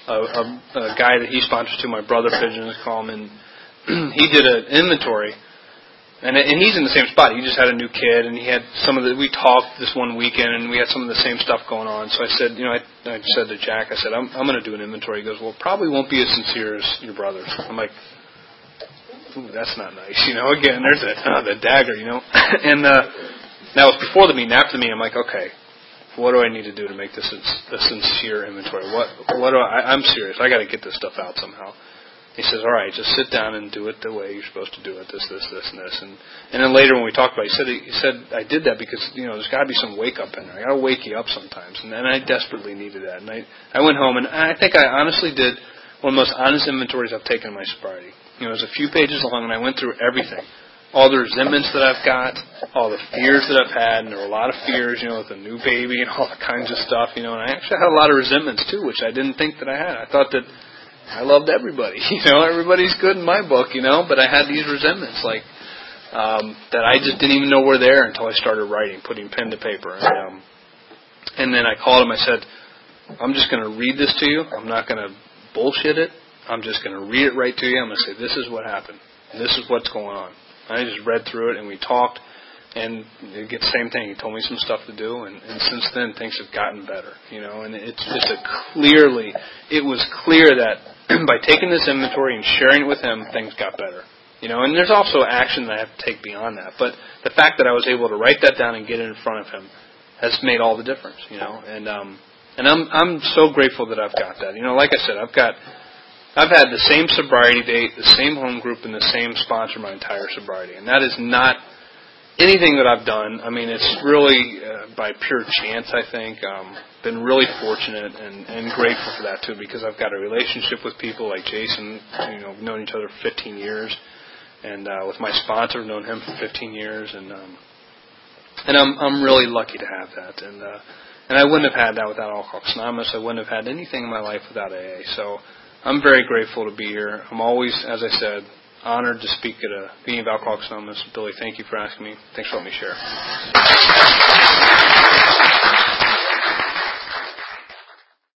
a guy that he sponsors too, my brother Pigeon is called him, and he did an inventory. And he's in the same spot. He just had a new kid, and he had we talked this one weekend, and we had some of the same stuff going on. So I said, I said to Jack, I said, I'm going to do an inventory. He goes, well, probably won't be as sincere as your brother's. I'm like, ooh, that's not nice. Again, there's the dagger, And that was before the meeting. After the meeting, I'm like, okay, what do I need to do to make this a sincere inventory? What do I'm serious. I got to get this stuff out somehow. He says, all right, just sit down and do it the way you're supposed to do it, this, and this. And then later when we talked about it, he said, I did that because, there's got to be some wake-up in there. I got to wake you up sometimes. And then I desperately needed that. And I went home, and I think I honestly did one of the most honest inventories I've taken in my sobriety. It was a few pages long, and I went through everything. All the resentments that I've got, all the fears that I've had, and there were a lot of fears, with the new baby and all that kinds of stuff, and I actually had a lot of resentments, too, which I didn't think that I had. I thought that I loved everybody, everybody's good in my book, but I had these resentments, that I just didn't even know were there until I started writing, putting pen to paper. And then I called him, I said, I'm just going to read this to you. I'm not going to bullshit it. I'm just going to read it right to you. I'm going to say, this is what happened. This is what's going on. And I just read through it, and we talked, and it gets the same thing. He told me some stuff to do, and since then things have gotten better, and it's just it was clear that by taking this inventory and sharing it with him, things got better, and there's also action that I have to take beyond that, but the fact that I was able to write that down and get it in front of him has made all the difference, and I'm so grateful that I've got that. Like I said, I've had the same sobriety date, the same home group, and the same sponsor my entire sobriety, and that is not anything that I've done. I mean, it's really by pure chance, I think. Been really fortunate and grateful for that, too, because I've got a relationship with people like Jason. We've known each other for 15 years. And with my sponsor, I've known him for 15 years. And I'm really lucky to have that. And I wouldn't have had that without Alcoholics Anonymous. I wouldn't have had anything in my life without AA. So I'm very grateful to be here. I'm always, as I said, honored to speak at a meeting of Alcoholics Anonymous. Billy, thank you for asking me. Thanks for letting me share.